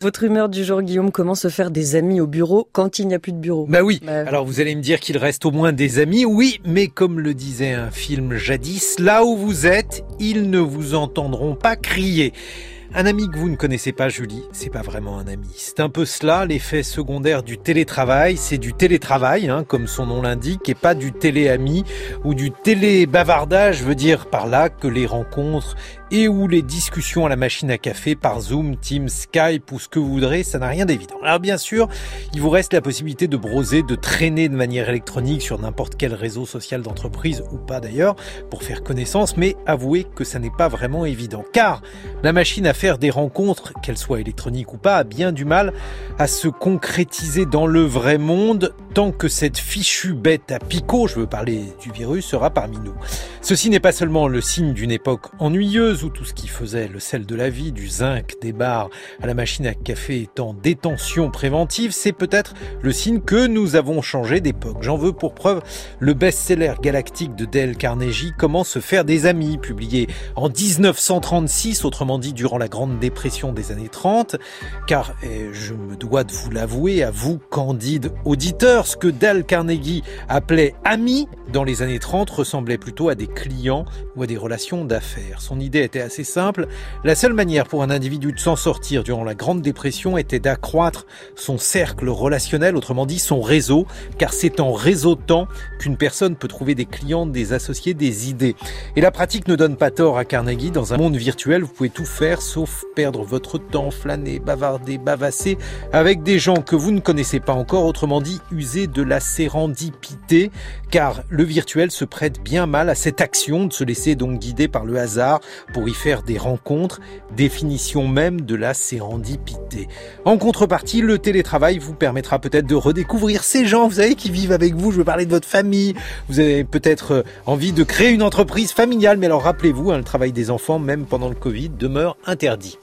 Votre humeur du jour, Guillaume, comment se faire des amis au bureau quand il n'y a plus de bureau? Bah oui, alors vous allez me dire qu'il reste au moins des amis, oui, mais comme le disait un film jadis, là où vous êtes, ils ne vous entendront pas crier. Un ami que vous ne connaissez pas, Julie, c'est pas vraiment un ami. C'est un peu cela, l'effet secondaire du télétravail. C'est du télétravail, comme son nom l'indique, et pas du téléami ou du télébavardage. Je veux dire par là que les rencontres et ou les discussions à la machine à café par Zoom, Teams, Skype ou ce que vous voudrez, ça n'a rien d'évident. Alors bien sûr, il vous reste la possibilité de browser, de traîner de manière électronique sur n'importe quel réseau social d'entreprise ou pas d'ailleurs, pour faire connaissance, mais avouez que ça n'est pas vraiment évident. Car la machine à faire des rencontres, qu'elles soient électroniques ou pas, a bien du mal à se concrétiser dans le vrai monde tant que cette fichue bête à picot, je veux parler du virus, sera parmi nous. Ceci n'est pas seulement le signe d'une époque ennuyeuse où tout ce qui faisait le sel de la vie, du zinc, des bars à la machine à café est en détention préventive, c'est peut-être le signe que nous avons changé d'époque. J'en veux pour preuve le best-seller galactique de Dale Carnegie, Comment se faire des amis, publié en 1936, autrement dit durant la Grande Dépression des années 30, car je me dois de vous l'avouer, à vous, candide auditeur, ce que Dale Carnegie appelait amis dans les années 30 ressemblait plutôt à des clients ou à des relations d'affaires. Son idée était assez simple. La seule manière pour un individu de s'en sortir durant la Grande Dépression était d'accroître son cercle relationnel, autrement dit son réseau, car c'est en réseautant qu'une personne peut trouver des clients, des associés, des idées. Et la pratique ne donne pas tort à Carnegie. Dans un monde virtuel, vous pouvez tout faire sauf perdre votre temps, flâner, bavarder, bavasser avec des gens que vous ne connaissez pas encore, autrement dit user de la sérendipité, car le virtuel se prête bien mal à cette action de se laisser donc guider par le hasard pour y faire des rencontres, définition même de la sérendipité. En contrepartie, le télétravail vous permettra peut-être de redécouvrir ces gens, vous savez, qui vivent avec vous. Je veux parler de votre famille. Vous avez peut-être envie de créer une entreprise familiale, mais alors rappelez-vous, le travail des enfants, même pendant le Covid, demeure interdit.